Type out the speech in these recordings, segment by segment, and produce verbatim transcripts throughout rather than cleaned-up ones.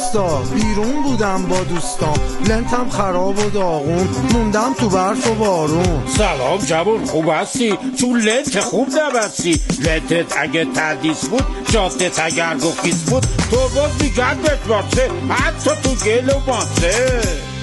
روستا، بیرون بودم با دوستام، لنتم خراب و داغون، موندم تو برف و بارون. سلام جوون، خوب هستی؟ چون لنت خوب نبستی. لنتت اگه تردیس بود، جادت اگر گفیس بود، تو باز میگن بهت باسه، حتی تو گل و ماسه.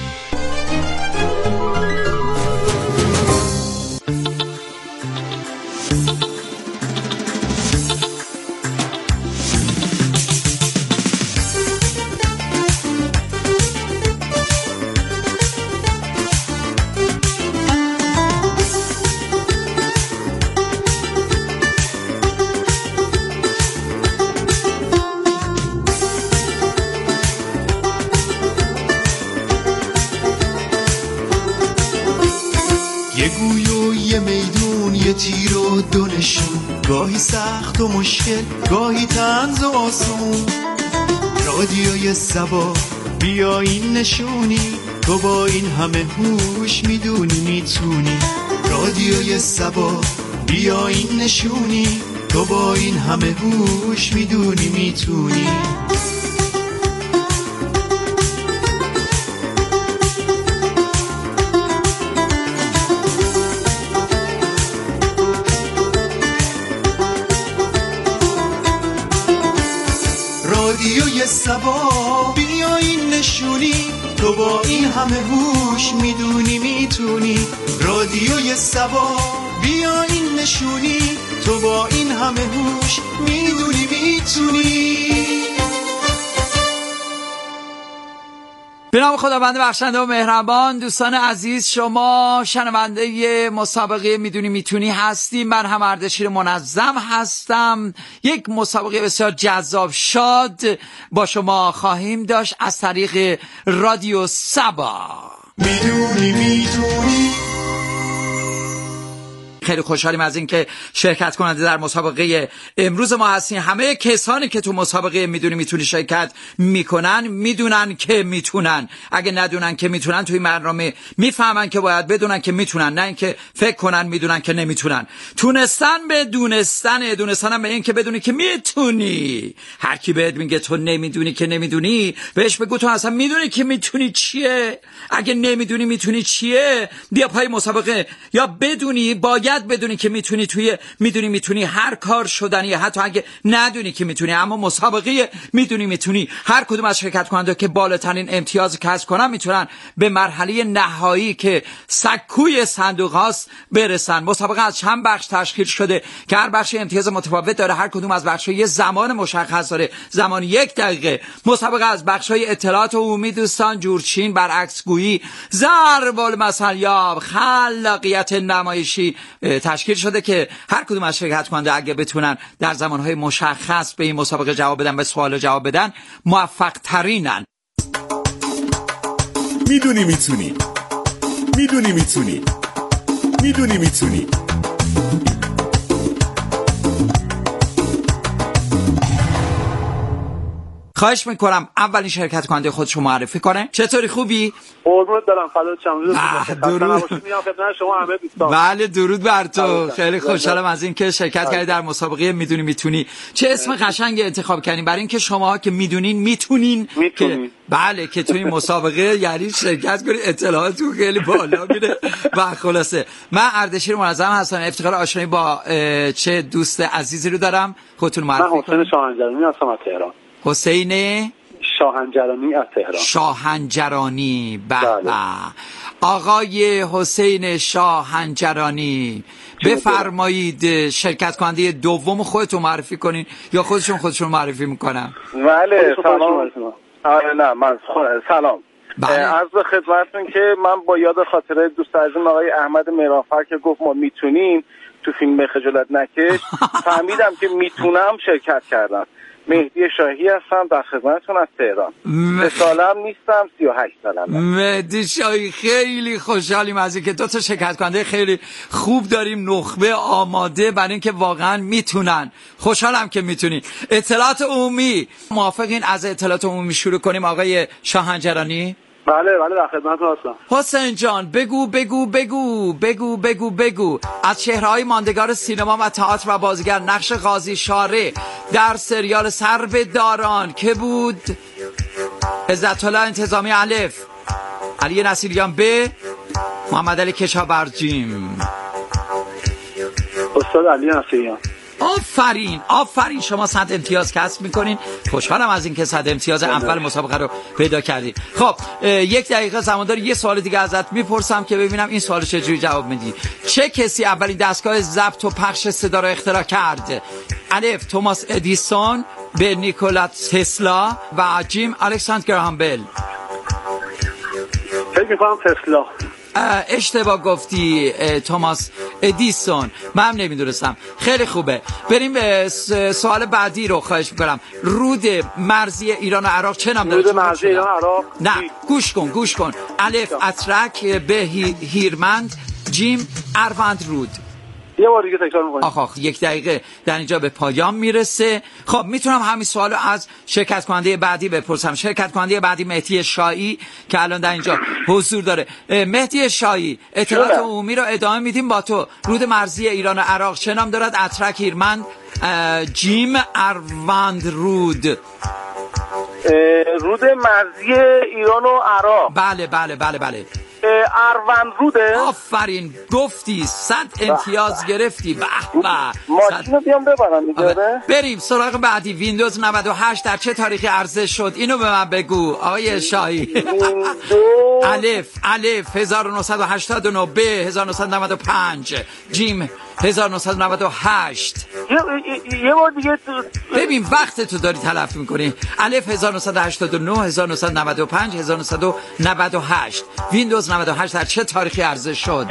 یه گوی و یه میدون، یه تیر و دو نشون، گاهی سخت و مشکل، گاهی طنز و آسون. رادیوی سبا بیا این نشونی، تو با این همه هوش میدونی میتونی. رادیوی سبا بیا این نشونی، تو با این همه هوش میدونی میتونی. رادیوی سبا بیا این نشونی، تو با این همه هوش میدونی میتونی. رادیوی سبا بیا این نشونی، تو با این همه هوش میدونی میتونی. به نام خداوند بخشنده و مهربان. دوستان عزیز، شما شنونده مسابقه میدونی میتونی هستیم. من هم اردشیر منظم هستم. یک مسابقه بسیار جذاب شاد با شما خواهیم داشت از طریق رادیو سبا. میدونی میتونی. خیلی خوشحالیم از این که شرکت کننده در مسابقه امروز ما هستین. همه کسانی که تو مسابقه میدونی میتونی شرکت میکنن میدونن که میتونن. اگه ندونن که میتونن توی برنامه میفهمن که باید بدونن که میتونن، نه اینکه فکر کنن میدونن که نمیتونن. تونستن به دونستن، دونستن هم به این که بدونی که میتونی. هر کی بهت میگه تو نمیدونی که نمیدونی، بهش بگو تو اصلا میدونی که میتونی چیه. اگه نمیدونی میتونی چیه، بیا پای مسابقه. یا بدونی، باید بدونی که میتونی. توی میدونی میتونی هر کار شدنی، حتی اگه ندونی که میتونی. اما مسابقه میدونی میتونی هر کدوم از شرکت کننده که بالاترین امتیاز کسب کنن میتونن به مرحله نهایی که سکوی صندوق هاست برسن. مسابقه از چند بخش تشکیل شده که هر بخش امتیاز متفاوت داره. هر کدوم از بخش‌ها یه زمان مشخص داره، زمان یک دقیقه. مسابقه از بخش‌های اطلاعات عمومی، دوستان، جورچین، برعکس گویی، ضرب المثل یاب، خلاقیت نمایشی تشکیل شده که هر کدوم از شرکت کننده اگه بتونن در زمانهای مشخص به این مسابقه جواب بدن، به سوال جواب بدن، موفق ترینن. میدونی میتونی، میدونی میتونی، میدونی میتونی. خواهش میکنم اولین شرکت کننده خودشو معرفی کنه. چطوری، خوبی؟ قربونت برم، فدات شم. درود. میام خدمت شما همه دوستان. بله درود بر تو. خیلی خوشحالم از این که شرکت کردی در مسابقه میدونی میتونی. چه اسم قشنگی انتخاب کردین برای اینکه شماها که میدونین میتونین که بله که توی مسابقه یعنی شرکت کنید. اطلاعاتتون خیلی بالا میره. و خلاصه من اردشیر منظم هستم. افتخار آشنایی با چه دوست عزیزی رو دارم. خودتون معرفی کنید. من حسین شاهنجرانی هستم از تهران. حسین شاهنجرانی از تهران. شاهنجرانی. بله. آقای حسین شاهنجرانی، بفرمایید شرکت کننده دوم خودتون معرفی کنین یا خودشون خودشون معرفی میکنن؟ بله سلام. آره نه من سلام. عرض به خدمتتون که من با یاد خاطره دوست عزیزم آقای احمد مهرانفر که گفت ما میتونیم تو فیلم خجالت نکش، فهمیدم که میتونم شرکت کردم. مهدی شاهی هستم، در خدمتتون از تهران. سه سالم نیستم، سی و هشت سالمه. مهدی شاهی، خیلی خوشحالیم از اینکه دو تا شرکت کننده خیلی خوب داریم، نخبه آماده برای اینکه واقعا میتونن. خوشحالم که میتونین. اطلاعات عمومی، موافقین از اطلاعات عمومی شروع کنیم آقای شاهنجرانی؟ بله بله در خدمتتون هستم. حسین جان بگو بگو بگو بگو بگو بگو از چهره‌های ماندگار سینما و تئاتر و بازیگر نقش قاضی شارع در سریال سر به داران که بود؟ عزت الله انتظامی الف، علی نصیریان ب، محمد علی کشاورجیم. استاد علی نصیریان. آفرین آفرین، شما صد امتیاز کسب میکنین. خوشحالم از اینکه صد امتیاز اول مسابقه رو پیدا کردید. خب یک دقیقه زمان داری، یه سوال دیگه ازت میپرسم که ببینم این سوال چجوری جواب میدی. چه کسی اولین دستگاه ضبط و پخش صدا رو اختراع کرد؟ الف توماس ادیسون، ب نیکولا تسلا و جیم الکساندر گراهام بل. فکر میکنم تسلا. اشتباه گفتی، توماس ادیسون. من هم نمیدونستم. خیلی خوبه. بریم به سوال بعدی رو خواهش میکنم. رود مرزی ایران و عراق چه نام داره؟ رود مرزی ایران و عراق؟ نه گوش کن گوش کن. الف اترک، ب هیرمند، جیم اروند رود. یه بار دیگه تکرار می‌کنید. آخ آخ یک دقیقه در اینجا به پایان میرسه. خب میتونم همین سوالو از شرکت کننده بعدی بپرسم. شرکت کننده بعدی مهدی شایی که الان در اینجا حضور داره. مهدی شایی، اطلاعات عمومی رو ادامه میدیم با تو. رود مرزی ایران و عراق چه نام دارد؟ اترک، هیرمند، جیم اروند رود. رود مرزی ایران و عراق. بله بله بله بله. اروند روده. آفرین گفتی، صد امتیاز گرفتی. به به. ماشینو بیام ببرم دیگه. بریم سراغ بعدی. ویندوز نود و هشت در چه تاریخی عرضه شد؟ اینو به من بگو آقای شایی. الف الف هزار و نهصد و هشتاد و نه، ب هزار و نهصد و نود و پنج، جیم هزار و نهصد و نود و هشت. یه بار دیگه ببین وقت تو داری تلف میکنی. الف هزار و نهصد و هشتاد و نه، هزار و نهصد و نود و پنج، هزار و نهصد و نود و هشت. ویندوز نود و هشت در چه تاریخی عرضه شد؟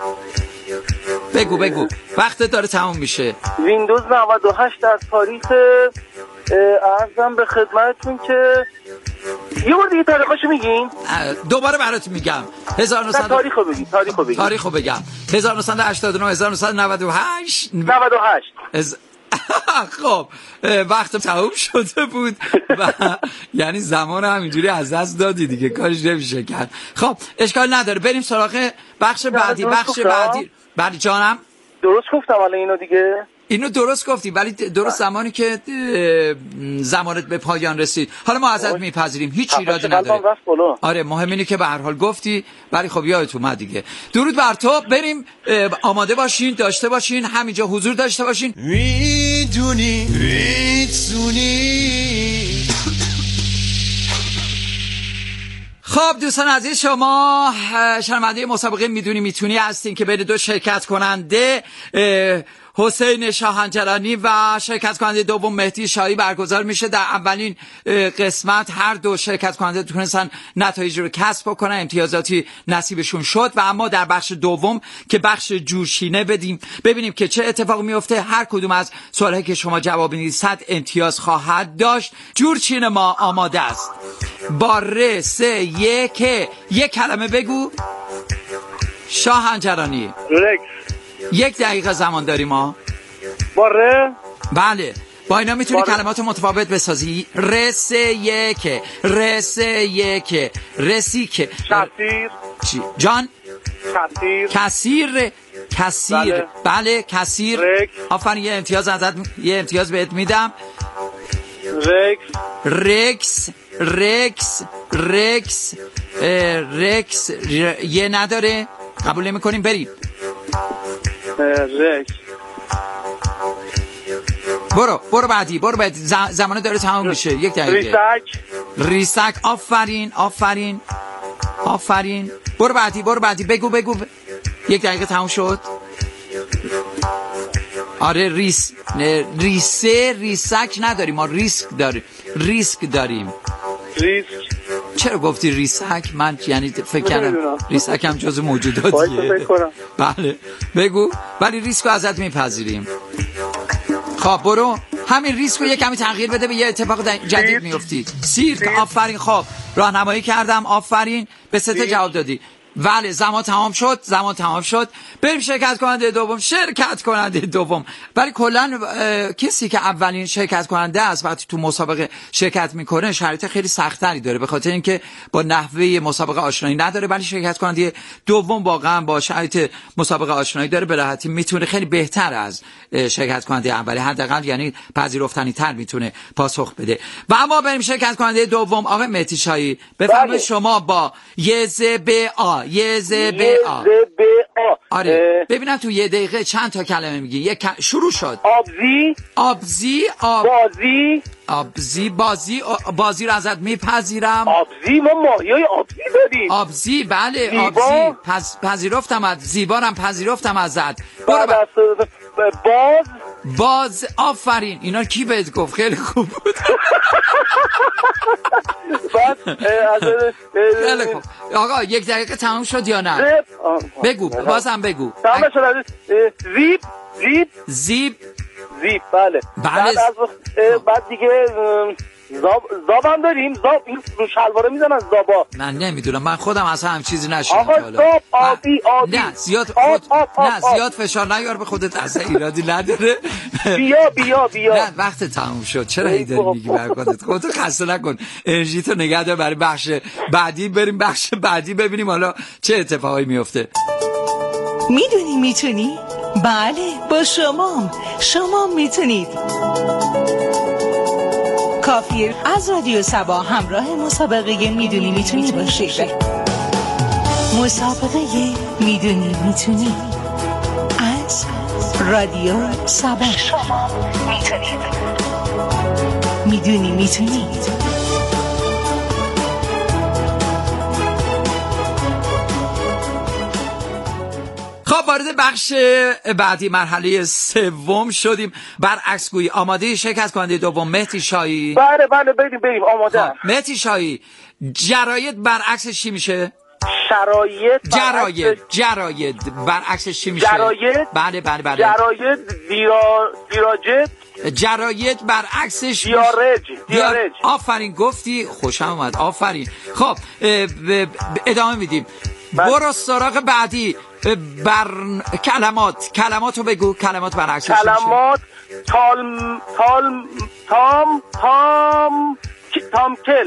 بگو بگو وقت داره تموم میشه. ویندوز نود و هشت در تاریخ عرضم به خدمتتون که یه بار دیگه تاریخشو میگین؟ دوباره برات میگم. هزار و نهصد تاریخو بگین تاریخو بگین تاریخو بگم. هزار و نهصد و هشتاد و نه، هزار و نهصد و نود و هشت. نود و هشت. از... خب وقت تموم شده بود و یعنی زمان همینجوری از دست دادی دیگه، کارش نمیشه کرد. خب اشکال نداره، بریم سراغ بخش بعدی. بخش بعدی بعدی جانم درست گفتم الان اینو دیگه؟ اینو درست گفتی ولی درست زمانی که زمانت به پایان رسید. حالا ما ازت میپذیریم، هیچ ایرادی نداره. آره مهم اینه که به هر حال گفتی ولی خب یادت اومد دیگه. درود بر تو. بریم آماده باشین، داشته باشین، همینجا حضور داشته باشین. میدونی میتونی. خب دوستان عزیز، شما شنونده مسابقه میدونی میتونی هستین که بین دو شرکت کننده حسین شاهنجرانی و شرکت کننده دوم مهدی شایی برگزار میشه. در اولین قسمت هر دو شرکت کننده تونستن نتایج رو کسب بکنن، امتیازاتی نصیبشون شد و اما در بخش دوم که بخش جورشینه بدیم ببینیم که چه اتفاق میفته. هر کدوم از سوالایی که شما جواب میدید صد امتیاز خواهد داشت. جورچین ما آماده است. با ر سه یک یک کلمه بگو. شاهنجرانی رکس. یک دقیقه زمان داریم ما. با ر. بله با اینا میتونی کلمات متفاوت بسازی. رس یک رس یک رسیک. کثیر. چی جان؟ کثیر. کثیر کثیر بله, بله. کثیر. آفرین. یه امتیاز ازت یه امتیاز بهت میدم. رکس. رکس رکس رکس رکس ر... یه نداره، قبول نمی کنیم. بریم. رکس. برو برو بعدی برو بعدی. زمانه داره تمام میشه. یک دقیقه. ریسک. ریسک. آفرین آفرین آفرین. برو بعدی برو بعدی. بگو بگو. یک دقیقه تمام شد. آره ریس ریسه ریسک نداریم ما، ریسک داریم. ریسک داریم. ریسک. چرا گفتی ریسک؟ من یعنی فکر کردم ریسک هم جزو موجوداتیه. بله بگو. ولی ریسک رو ازت میپذیریم. خب برو همین ریسک رو یه کمی تغییر بده، به یه اتفاق جدید میفتی. سیرک. آفرین. خب راهنمایی کردم. آفرین. به سه تا جواب دادی. بله زمان تمام شد زمان تمام شد بریم شرکت کننده دوم شرکت کننده دوم ولی کلا کسی که اولین شرکت کننده است وقتی تو مسابقه شرکت میکنه شرایط خیلی سخت‌تری داره به خاطر اینکه با نحوه مسابقه آشنایی نداره ولی شرکت کننده دوم واقعا با شرایط مسابقه آشنایی داره به راحتی میتونه خیلی بهتر از شرکت کننده اولی حداقل یعنی پذیرفتنی تر میتونه پاسخ بده و اما بریم شرکت کننده دوم آقای مهدی شایی بفرمایید شما با یه ز ب آ یه ز ب آ آره ببینم تو یه دقیقه چند تا کلمه میگی یک شروع شد آبزی آبزی آب بازی آبزی بازی بازی رو ازت میپذیرم آبزی ما ماهیای آبزی داریم آبزی بله زیبا. آبزی پس پذیرفتم از زیبارم پذیرفتم ازت برو بعد از باز باز آفرین اینا کی بهت گفت خیلی خوب بود بعد از خیلی خوب آقا یک دقیقه تمام شد یا نه بگو بازم بگو تمام شد زیب زیب زیب زیب بله بله بعد از بعد دیگه زاب زاب هم داریم زاب این رو شلواره میزنن زابا من نمیدونم من خودم اصلا هم چیزی نشیدم آقا زاب آبی آبی نه زیاد خود نه زیاد فشار نیار به خودت اصلا ایرادی نداره بیا بیا بیا نه وقت تموم شد چرا هی داری میگی بر خودت خودتو خسته نکن انرژی تو نگه دار برای بخش بعدی بریم بخش بعدی ببینیم حالا چه اتفاقی میفته میدونی میتونی بله با شما شما میتونید کافیه از رادیو سبا همراه مسابقه میدونی میتونی باشید مسابقه میدونی میتونی از رادیو سبا شما میتونید میدونی میتونید خب وارد بخش بعدی مرحله سوم شدیم برعکس گویی آماده شرکت کننده دوم مهدی شایی بله بله بریم بریم آماده خب. مهدی شایی جراید برعکسش چی میشه شرایط جراید جراید برعکسش چی میشه جراید بله بله بله جراید دیرا دیراجت جراید برعکسش دیارج دیارج آفرین گفتی خوشم اومد آفرین خب ادامه میدیم برو سراغ بعدی بر کلمات کلماتو بگو کلمات برعکسش چی میشه کلمات تالم تالم تام تام تامکل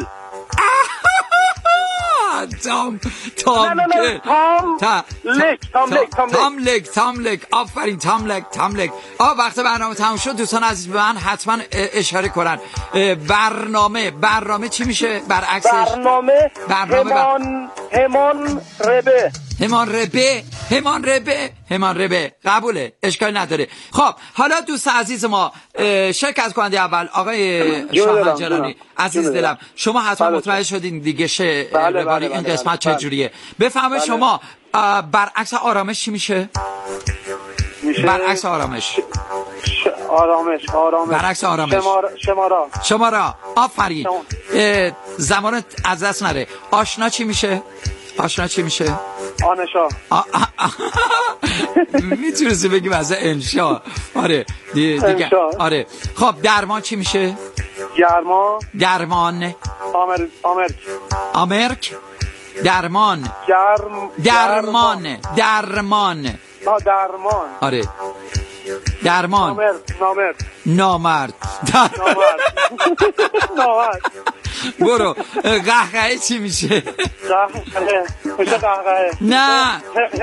تام تام نه نه نه تام تا لک تام لک تام لک تام لک آفرین تام لک تام لک آ وقت برنامه تموم شد دوستان عزیز به من حتما اشاره کنن برنامه برنامه چی میشه برعکسش برنامه برنامه همان همان ربه همان ربه همان ربه همان ربه قبوله اشکال نداره خب حالا دوست عزیز ما شرکت کننده اول آقای شاه جلانی عزیز دلم شما حتما متوجه شدین دیگه شه بله بله این بله قسمت بله چجوریه بفهمه بله. شما برعکس آرامش چی میشه میشه برعکس آرامش ش... آرامش آرامش برعکس آرامش شمار... شمارا شمارا آفرین زمان از دست نره آشنا چی میشه آشنا چی میشه آنشا میتونستی بگیم از انشا آره دیگه انشا. آره خب درمان چی میشه گرما درمان آمر... آمرک آمرک درمان گرم درمان درمان نه درمان آره درمان نامرد نامرد نامرد نامرد نامرد برو قهقه چی میشه قهقه میشه قهقه نه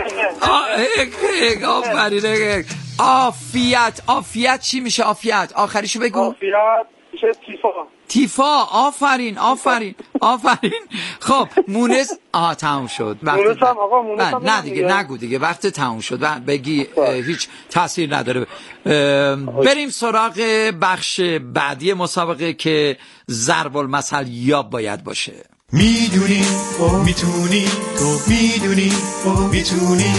آفرین عافیت عافیت چی میشه عافیت آخریشو بگو عافیت میشه تیفا تیفا آفرین آفرین آفرین خب مونس آها تموم شد مونس هم آقا مونس هم نه دیگه نگو دیگه وقت تموم شد بگی هیچ تاثیر نداره بریم سراغ بخش بعدی مسابقه که ضرب المثل یاب باید باشه میدونی میتونی تو میدونی میتونی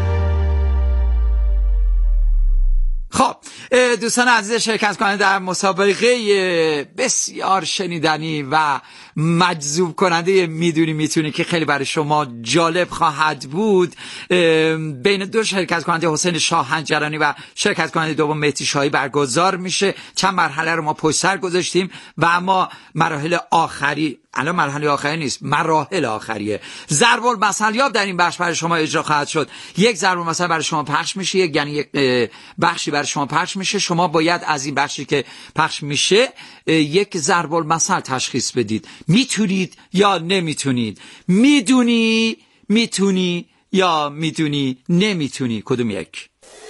خب دوستان عزیز شرکت کننده در مسابقه بسیار شنیدنی و مجذوب کننده میدونی میتونی که خیلی برای شما جالب خواهد بود بین دو شرکت کننده حسین شاهنجرانی و شرکت کننده دوم مهدی شایی برگزار میشه چند مرحله رو ما پشت سر گذاشتیم و اما مراحل آخری الان مرحله آخری نیست، مراحل آخریه. ضرب المثل یاب در این بخش برای شما اجرا خواهد شد. یک ضرب المثل برای شما پخش میشه، یک یعنی یک بخشی برای شما پخش میشه. شما باید از این بخشی که پخش میشه یک ضرب المثل تشخیص بدید. میتونید یا نمیتونید، میدونی میتونی یا میدونی نمیتونی. کدوم یک؟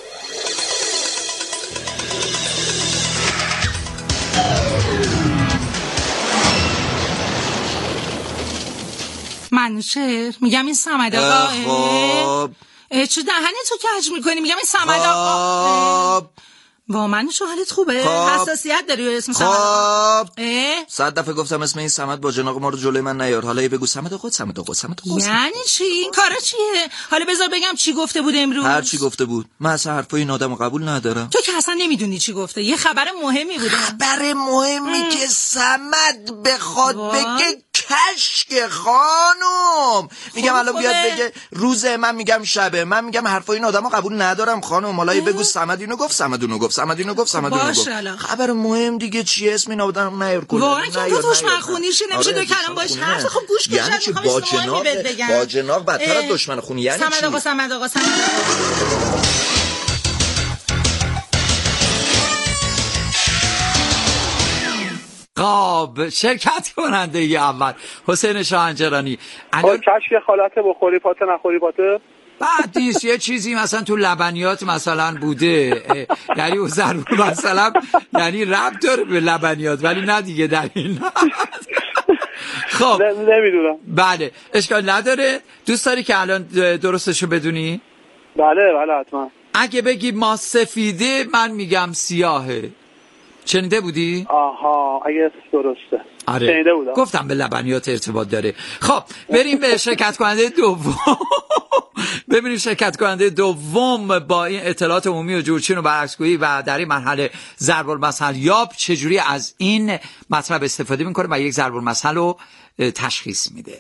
منوچهر میگم این صمد آقا. خب چه دهنه تو کج میکنی؟ میگم این صمد آقا. خب با منوچهر حالت خوبه؟ خب. حساسیت داری اسم صمد آقا؟ خب صد دفعه گفتم اسم این صمد با جناق ما رو جلوی من نیار. حالا یه بگو صمد آقا، صمد آقا، صمد آقا. یعنی چی؟ این کارا چیه؟ حالا بذار بگم چی گفته بود امروز. هر چی گفته بود. من اصلا حرفای این آدمو قبول ندارم. تو که اصلا نمیدونی چی گفته. یه خبر مهمی بوده. خبر مهمی ام. که صمد بخواد بگه کشک خانم. میگم الان بیاد بگه روزه، من میگم شبه. من میگم حرفای این آدمو قبول ندارم خانم. حالا بگو صمد اینو گفت، صمد اونو گفت، صمد اینو گفت، صمد اونو گفت. خبر مهم دیگه چیه؟ اسم این آدم نیار کلا. واقعا که تو دشمن خونیشی نمیشه دو کلام باش حرف خوب گوش کشید. یعنی چی با جناق؟ با جناق بدتر از دشمن خونی. یعنی چی؟ صمد آقا، صمد آقا، صمد آقا. قاب شرکت کننده ای اول حسین شاهنجرانی. آقا کشک خالته بخوری پاته نخوری پاته. بعد نیست یه چیزی مثلا تو لبنیات مثلا بوده، یعنی اون ضرور مثلا یعنی ربط داره به لبنیات، ولی نه دیگه در این. خب نمیدونم. بله اشکال نداره. دوست داری که الان درستشو بدونی؟ بله بله حتما. اگه بگی ما سفیده، من میگم سیاهه. شنیده بودی؟ آها اگه درسته. آره. شنیده بودم. گفتم به لبنیات ارتباط داره. خب بریم به شرکت کننده دوم. ببینیم شرکت کننده دوم با این اطلاعات عمومی و جورچین و برعکسگویی و در این مرحله ضرب المثل یاب چجوری از این مطلب استفاده میکنه و یک ضرب المثل رو تشخیص میده.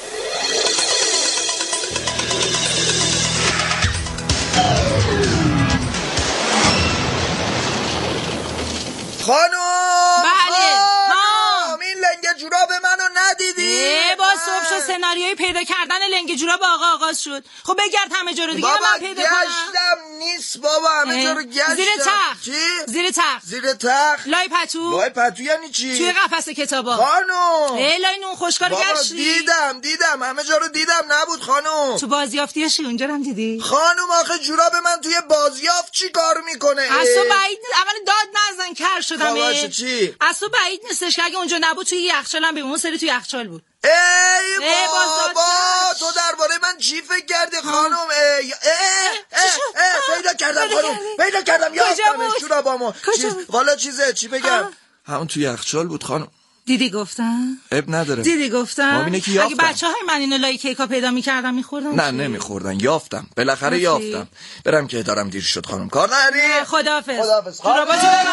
خانم بله خانم این لنگ جوراب منو ندیدی؟ با صبح شد سناریوی پیدا کردن لنگ جوراب آقا آغاز شد. خب بگرد همه جا رو دیگه من پیدا کنم. بابا گشتم نیست بابا، همه جا رو گشتم. زیر تخت. چی؟ زیر تخت. زیر تخت. لای پتو. لای پتو یعنی چی؟ توی قفس کتابا. خانم ای لای نون خوشکار گشتی. دیدم دیدم همه جا رو دیدم، نبود خانم. تو بازیافتیاشی اونجا هم دیدی؟ خانم آخه جوراب من توی بازیافت چی کار میکنه؟ اصلا بعید اول داد نزن کر شدم. خواهش چی؟ اصلا بعید نیستش که اگه اونجا نبود توی یخچال هم بمون، سری توی یخچال بود. ای بابا تو درباره من چی فکر کردی خانم؟ ای ای ای پیدا کردم خانم، پیدا کردم یافتمش جورابامو. والا چیزه چی بگم؟ همون توی یخچال بود خانم. دیدی گفتم؟ اب نداره. دیدی گفتم؟ اگه بچه‌های من اینو لای کیکا پیدا می‌کردم می‌خوردن. نه نمی‌خوردن، یافتم. بالاخره یافتم. برم که دارم دیر شد خانم. کار نری؟ خداحافظ. خداحافظ. جوراباتو ببر.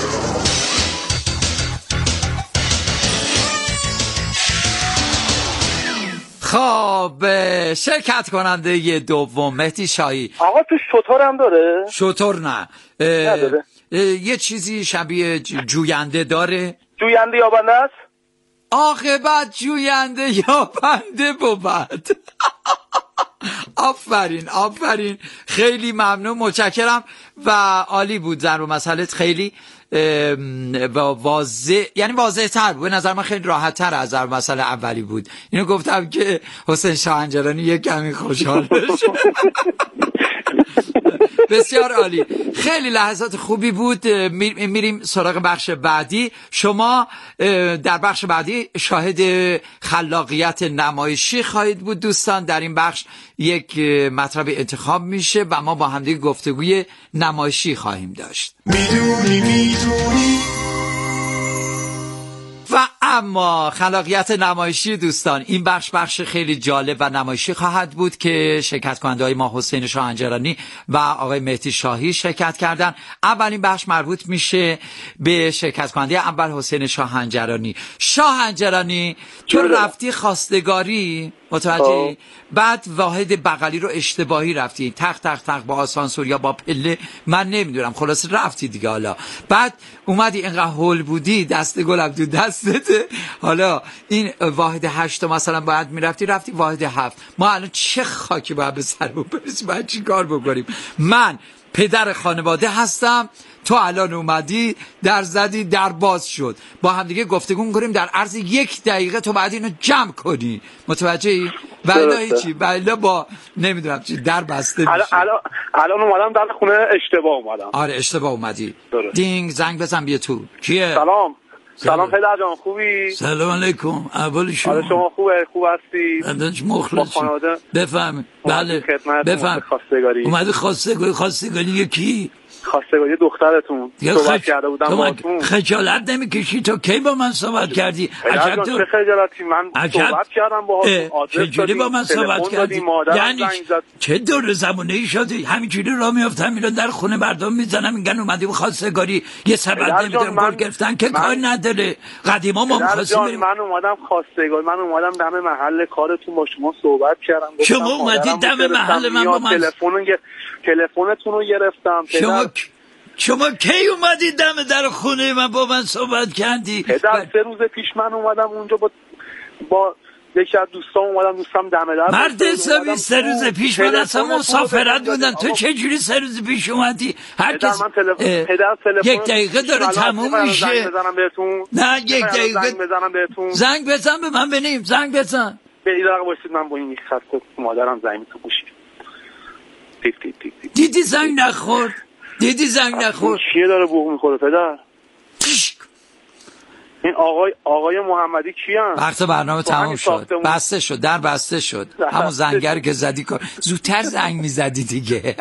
خب شرکت کننده ی دوم مهدی شاهی. آقا تو شطور هم داره؟ شطور نه نداره. یه چیزی شبیه جوینده داره. جوینده یابنده است؟ عاقبت جوینده یابنده بود. آفرین آفرین خیلی ممنون، متشکرم و عالی بود. ضرب المثلت خیلی واضح، یعنی واضح تر بود به نظر من، خیلی راحت تر از ضرب المثل اولی بود. اینو گفتم که حسین شاهنجرانی یک کمی خوشحال بشه. بسیار عالی، خیلی لحظات خوبی بود. میریم سراغ بخش بعدی. شما در بخش بعدی شاهد خلاقیت نمایشی خواهید بود دوستان. در این بخش یک مطلب انتخاب میشه و ما با همدیگه گفتگوی نمایشی خواهیم داشت. میدونی میدونی و اما خلاقیت نمایشی دوستان، این بخش بخش خیلی جالب و نمایشی خواهد بود که شرکت کننده های ما حسین شاهنجرانی و آقای مهدی شاهی شرکت کردن. اولین بخش مربوط میشه به شرکت کننده اول حسین شاهنجرانی. شاهنجرانی تو رفتی خواستگاری، متوجهی؟ بعد واحد بغلی رو اشتباهی رفتی، تق تق تق با آسانسور یا با پله، من نمیدونم، خلاص رفتی دیگه. حالا بعد اومدی اینقدر هول بودی، دست گلم تو دستته، حالا این واحد هشت مثلا باید میرفتی رفتی واحد هفت. ما الان چه خاکی باید به سرمون برسیم؟ باید چی کار بکنیم؟ من پدر خانواده هستم، تو الان اومدی در زدی در باز شد، با هم دیگه گفتگو کنیم در عرض یک دقیقه تو بعد اینو جمع کنی، متوجهی؟ ولی هیچی، ولی با نمیدونم چی در بسته میشه. الان الان اومدم در خونه اشتباه اومدم. آره اشتباه اومدی. درست. دینگ زنگ بزن بیا تو. کیه؟ سلام. سلام پدر جان، خوبی؟ سلام علیکم. اول شما. آره شما خوبه؟ خوب هستی؟ داداش مخلص. بفهم. بله. بفهم. خواستگاری. اومدی خواستگاری خواستگاری کی؟ خواستگاری دخترتون. صحبت کرده بودم باهاتون. خجالت نمیکشی تو کی با من صحبت کردی؟ عجب تو چه خجالتی؟ من صحبت کردم باهاتون. چجوری با من صحبت کردی؟ یعنی چه دور زمانه‌ای شدی؟ همینجوری راه میافتم میرم در خونه مردم میزنم میگن اومدی خواستگاری یه سبد نمیدونم گل گرفتن که کار نداره. قدیما ما می‌خواستیم من اومدم خواستگاری، من اومدم دم محل کارتون با شما صحبت کردم. شما اومدی دم محل من با من تلفن تلفنتون رو گرفتم. شما شما کی اومدی دم در خونه من با من صحبت کردی؟ پدر سه روز پیش من اومدم اونجا با با یکی از دوستام اومدم، دوستم دم در مرد حسابی سه روز پیش من اصلا مسافرت بودن، تو چه جوری سه روز پیش اومدی؟ هر کس یک دقیقه داره تموم میشه. نه یک دقیقه زنگ بزنم بهتون. زنگ بزن به من بنیم، زنگ بزن. به این دقیقه باشید من با این خط مادرم زنگ تو گوشی. تیک تیک تیک تیک. دیدی زنگ نخورد؟ دیدی زنگ نخورد؟ چیه داره بوق میخوره پدر؟ این آقای آقای محمدی کیان؟ وقت برنامه تمام شد، بسته شد، در بسته شد. همون زنگر که زدی کن زودتر زنگ میزدی دیگه.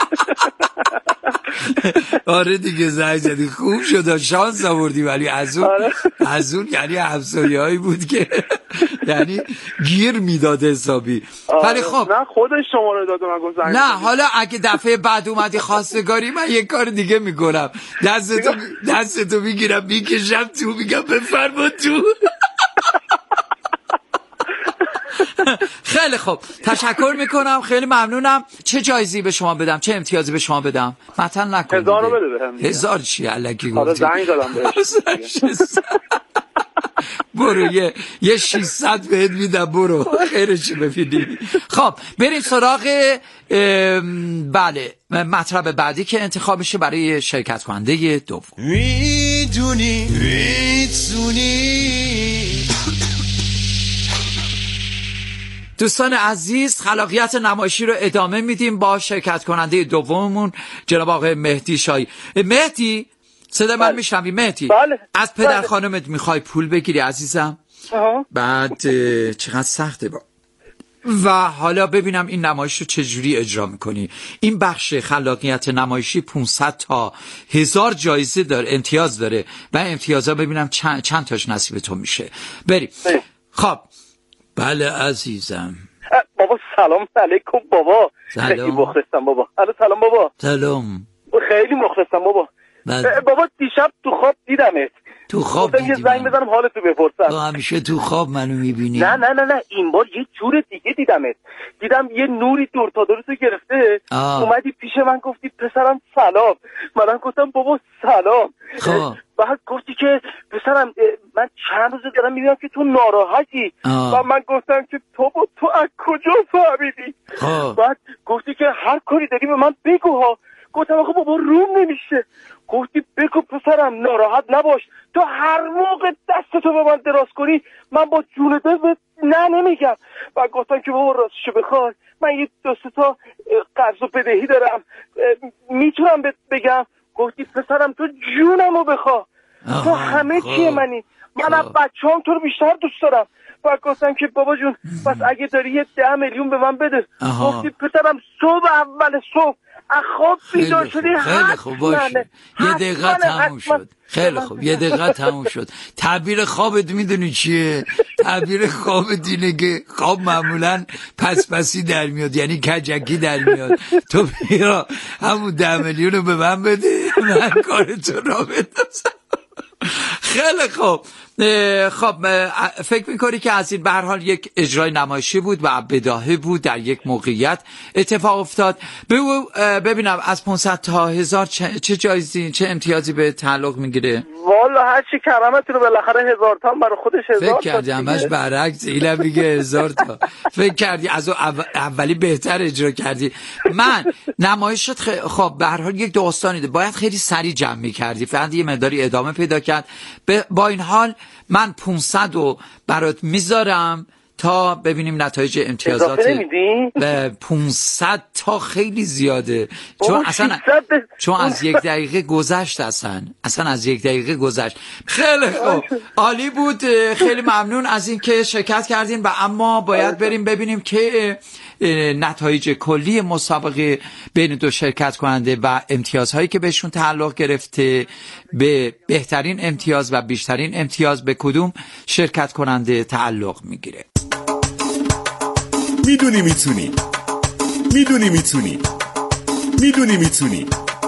آره دیگه زنگ زدی خوب شد، شانس آوردی. ولی از اون از اون یعنی همسایه‌ای بود که یعنی گیر میداد حسابی. ولی خب نه خودش شماره داد من گفت زنگ. نه حالا اگه دفعه بعد اومدی خواستگاری من یه کار دیگه میکنم، دستتو دستتو میگیرم میکشم تو میگم بفرما تو. خیلی خوب تشکر میکنم، خیلی ممنونم. چه جایزی به شما بدم، چه امتیازی به شما بدم؟ متن نکنید. هزار رو بده بهم. هزار چی الکی گفتی؟ آره زنگ دادم بهش. برو یه یه ششصد بهت میدم، برو خیرش ببینی. خب بریم سراغ بله مطلب بعدی که انتخاب میشه برای شرکت کننده دوم. میدونی میتونی. دوستان عزیز خلاقیت نمایشی رو ادامه میدیم با شرکت کننده دوممون جناب آقای مهدی شایی. مهدی صدا من میشنوی مهدی؟ بله. از پدر بله. خانمت میخوای پول بگیری عزیزم؟ آه. بعد چقدر سخته با و حالا ببینم این نمایش رو چجوری اجرا میکنی. این بخش خلاقیت نمایشی پانصد تا هزار جایزه داره، امتیاز داره و امتیازها ببینم چند, چند تاش نصیب تو میشه. بریم. خب بله عزیزم. بابا سلام علیکم بابا. سلام. خیلی مخلصم بابا. الو سلام بابا. سلام. خیلی مخلصم بابا. بله. بابا دیشب تو خواب دیدمت. تو خواب دیدی؟ یه زنگ بزنم حالتو بپرسم. تو همیشه تو خواب منو میبینی؟ نه نه نه نه این بار یه جور دیگه دیدمت. دیدم یه نوری دور تا دورتو گرفته. آه. اومدی پیش من گفتی پسرم سلام. منم گفتم بابا سلام. خب بعد گفتی که پسرم من چند روز دارم میبینم که تو ناراحتی. و من گفتم که تو با تو از کجا فهمیدی؟ خب بعد گفتی که هر کاری داری به من بگو ها. گفتم آخه بابا روم نمیشه. گفتی بگو پسرم ناراحت نباش، تو هر موقع دستتو به من دراز کنی من با جون دل نه نمیگم. و گفتم که بابا راستشو بخوای من یه دو سه تا قرض و بدهی دارم میتونم بگم. گفتی پسرم تو جونمو بخوا، تو همه چیه منی، من از بچه‌ام تو رو بیشتر دوست دارم. و گفتم که بابا جون پس اگه داری یه ده میلیون به من بده. گفتی پسرم صبح اول صبح خواب بیدار شدی. خیلی خوب باشه یه دقیقه تموم شد. خیلی خوب یه دقیقه تموم شد. تعبیر خوابت میدونی چیه؟ تعبیر خوابت اینه که خواب معمولا پس پسی در میاد، یعنی کجکی در میاد. تو بیا همون ده میلیون رو به من بده من کارتو را بندازم. خیلی خوب خب فکر میکنی که از این به هر حال یک اجرای نمایشی بود و بداهه بود، در یک موقعیت اتفاق افتاد. ببینم از پانصد تا هزار چه, چه جایزی چه امتیازی به تعلق میگیره؟ والا هر چی کرامتی رو بالاخره هزار تا برای خودش هزار تا. فکر کردی همش برعکس اینا میگه هزار تا. فکر کردی از اولی بهتر اجرا کردی. من نمایشت خ... خب به هر حال یک داستانی ده باید خیلی سریع جمع می‌کردی، فقط یه مقداری ادامه پیدا کرد. ب... با این حال من پانصد رو برات میذارم تا ببینیم نتایج امتیازات. به پانصد تا خیلی زیاده، چون اصلا چون از یک دقیقه گذشت، اصلا اصلا از یک دقیقه گذشت. خیلی خوب، عالی بود، خیلی ممنون از این که شرکت کردین. و اما باید بریم ببینیم که نتایج کلی مسابقه بین دو شرکت کننده و امتیازهایی که بهشون تعلق گرفته، به بهترین امتیاز و بیشترین امتیاز به کدوم شرکت کننده تعلق میگیره. میدونی میتونی، میدونی میتونی، میدونی میتونی.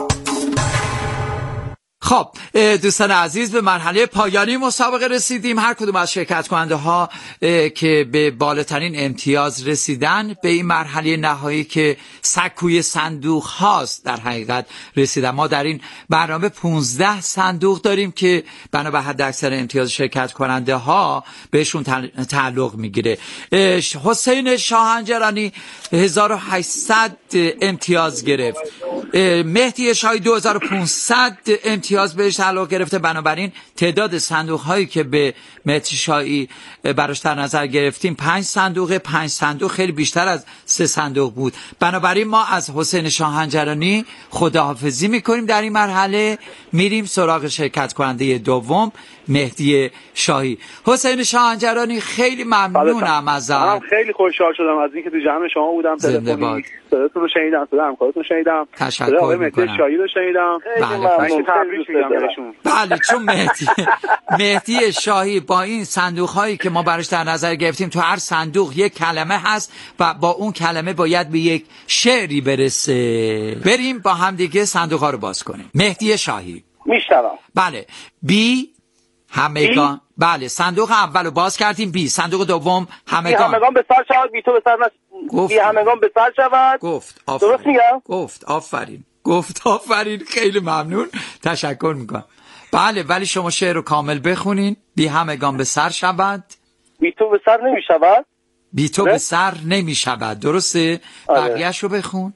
خب دوستان عزیز، به مرحله پایانی مسابقه رسیدیم. هر کدوم از شرکت کننده ها که به بالاترین امتیاز رسیدن به این مرحله نهایی که سکوی صندوق هاست در حقیقت رسیدن. ما در این برنامه پانزده صندوق داریم که بنا به حد اکثر امتیاز شرکت کننده ها بهشون تعلق میگیره. حسین شاهنجرانی هزار و هشتصد امتیاز گرفت، مهدی شاهی دو هزار و پانصد امتیاز بهش تعلق گرفته. بنابراین تعداد صندوق هایی که به مهدی شاهی براش در نظر گرفتیم پنج صندوق، پنج صندوق خیلی بیشتر از سه صندوق بود. بنابراین ما از حسین شاهنجرانی خداحافظی میکنیم در این مرحله، میریم سراغ شرکت کننده دوم مهدی شاهی. حسین شاهنجرانی خیلی ممنونم ازت. من خیلی خوشحال شدم از اینکه تو جمع شما بودم، تلفنی صداتون رو شنیدم، صدا همکارتون رو شنیدم، تشکر میکنم. شاهی رو شنیدم. بله تبریک میگم بهشون. بله، چون مهدی مهدی شاهی با این صندوق هایی که ما براش در نظر گرفتیم، تو هر صندوق یک کلمه هست و با اون کلمه باید به یک شعری برسه. بریم با هم دیگه صندوق ها رو باز کنیم. مهدی شاهی میشنوم. بله، بی همگان. بله، صندوق اول رو باز کردیم. بی صندوق دوم همگان. بی همگان به سر شود، بی تو به سر نشود. بی همگان به سر شود. گفت آفرین. درست میگم؟ گفت آفرین. گفت آفرین. خیلی ممنون، تشکر میکنم. بله، ولی شما شعر رو کامل بخونین. بی همگان به سر شود، بی تو به سر نمی شود. بی تو به سر نمی شود. درسته؟ بقیه‌اش رو بخون.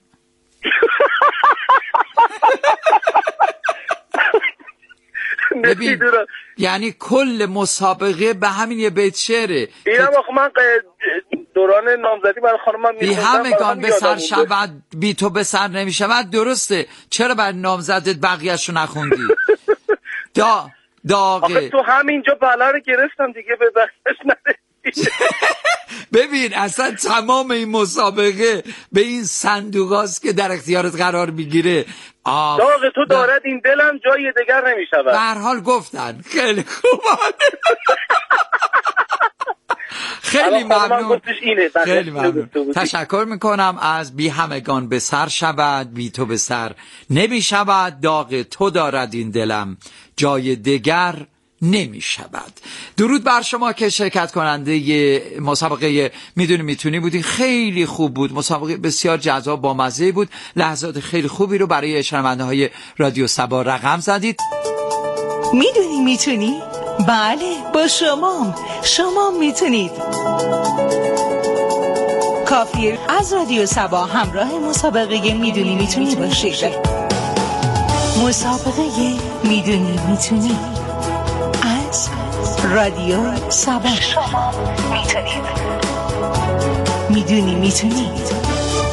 ببین، یعنی کل مسابقه به همین یه بیت شعره. اینم آخه من دوران نامزدی برای خانمم بی همگان به سر شود، بی تو به سر نمی شود. درسته، چرا برای نامزدت بقیه‌اش رو نخوندی؟ دا داغه. آخه تو همینجا بالا رو گرفتم دیگه، به بخشش نرسید. ببین، اصلا تمام این مسابقه به این صندوق هاست که در اختیارت قرار میگیره. داغ تو دارد این دلم جای دیگر نمی شود. به هر حال گفتن. خیلی خوب. خیلی ممنون. خیلی ممنون. تشکر میکنم از بی همگان به سر شود، بی تو به سر نمی شود. داغ تو دارد این دلم جای دیگر نمی شود. درود بر شما که شرکت کننده مسابقه میدونی میتونی بودین. خیلی خوب بود، مسابقه بسیار جذاب با مزه بود. لحظات خیلی خوبی رو برای شنونده های رادیو سبا رقم زدید. میدونی میتونی؟ بله، با شما شما میتونید. کافیه از رادیو سبا همراه مسابقه میدونی میتونی باشید. مسابقه میدونی میتونی از رادیو سبا. شما میتونید. میدونی میتونید.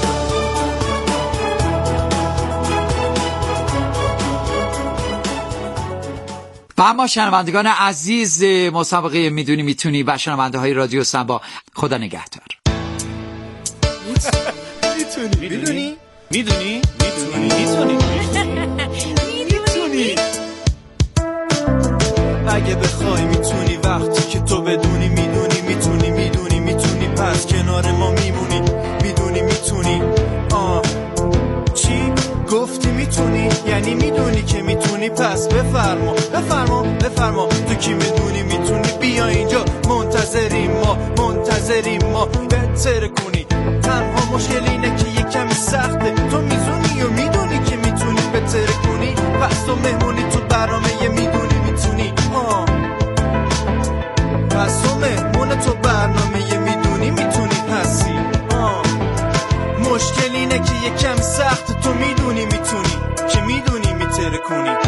و اما شنوندگان عزیز مسابقه میدونی میتونی و شنونده های رادیو سبا، خدا نگهدار. میتونی میدونی میدونی میتونی میتونی میتونی اگه بخوای میتونی، وقتی که تو بدونی میدونی میتونی میدونی میتونی پس کنار ما میمونی. میدونی میتونی. آه چی گفتی؟ میتونی یعنی میدونی که میتونی، پس بفرما بفرما بفرما تو کی میدونی میتونی بیا اینجا منتظریم ما منتظریم ما بهتر کنی. تنها مشکل اینه که یه کمی سخته، تو میزونی و میدونی که میتونی بهتر کنی، پس تو مهمونی تو برنامه یه میدونی میتونی آه. پس تو مهمون تو برنامه یه میدونی میتونی هستی آه. مشکل اینه که یه کم سخت، تو میدونی میتونی که میدونی میتر کنی.